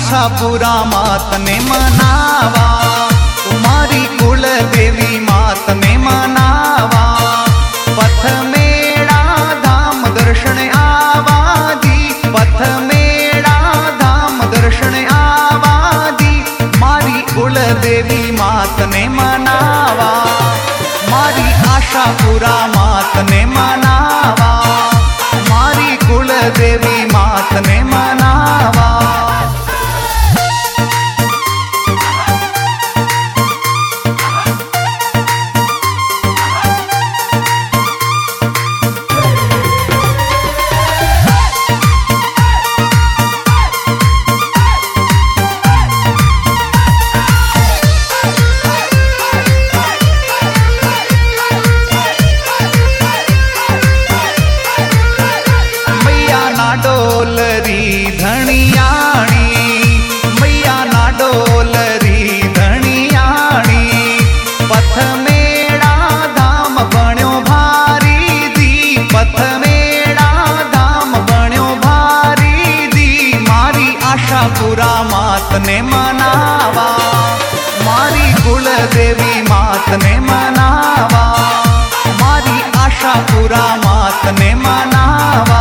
आशापुरा मात ने मनावा, तुम्हारी कुल देवी मात ने मनावा। पथ मेड़ा धाम दर्शन आवा जी, पथ मेड़ा धाम दर्शन आवा जी। मारी कुल देवी मात ने मनावा, मारी आशापुरा मात ने मनावा, मारी कुल देवी मात ने मनावा। डोलरी धनियाणी मैया ना डोलरी धनियाणी। पथ मेड़ा धाम बण्यो भारी दी, पथ मेड़ा धाम बण्यो भारी दी। मारी आशापुरा मात ने मनावा, मारी कुल देवी मात ने मनावा, मारी आशापुरा मात ने मनावा।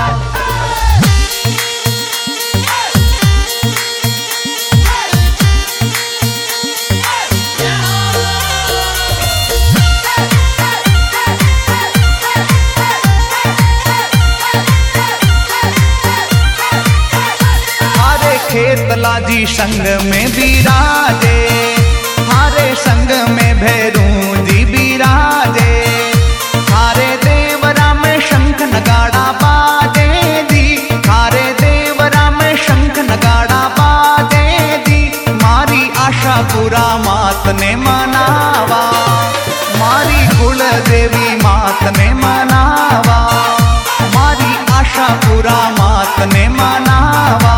खेतला जी संग में बिराजे, हारे संग में भैरू जी बिराजे। हारे देवरा में शंख नगाड़ा बाजे दी, हारे देवरा में शंख नगाड़ा बाजे दी। मारी आशापुरा मात ने मनावा, मारी कुल देवी मात ने मनावा, मारी आशापुरा मात ने मनावा।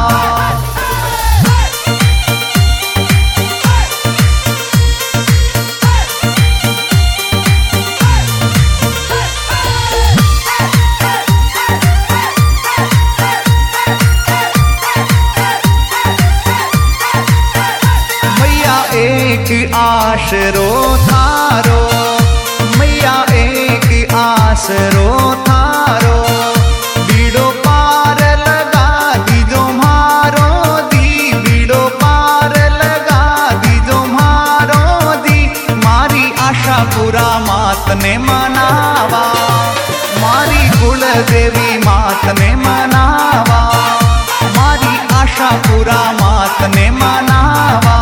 एक आसरो थारो मैया, एक आसरो थारो। बीड़ो पार लगा दीजो मारो दी, बीड़ो पार लगा दीजो मारो दी। मारी आशापुरा मात ने मनावा, मारी कुल देवी मात ने मनावा, मारी आशापुरा मात ने मनावा।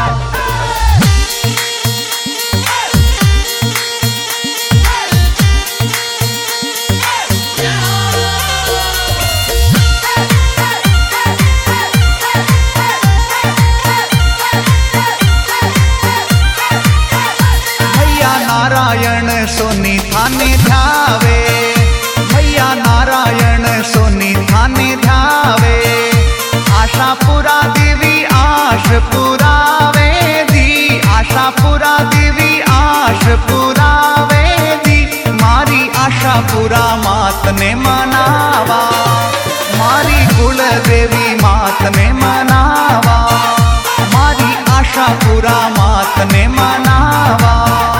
नारायण सोनी थाने ध्यावे, मैया नारायण सोनी थाने ध्यावे। आशापुरा देवी आश पुरावे दी, आशापुरा देवी आश पुरावे दी। मारी आशापुरा मात ने मनावा, मारी कुल देवी मात ने मनावा, मारी आशापुरा मात ने मनावा।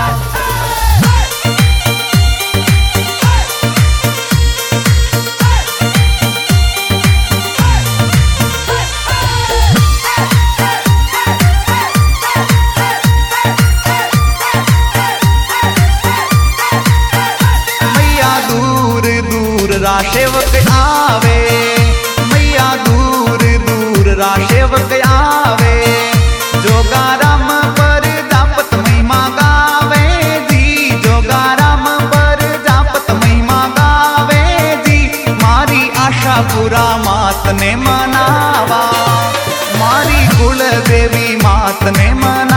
सेवक आवे मैया, दूर दूर रा सेवक आवे। जोगाराम पर जापत महिमा गावे जी, जोगाराम पर जापत महिमा गावे जी। मारी आशापुरा मात ने मनावा, मारी कुल देवी मात ने मनावा।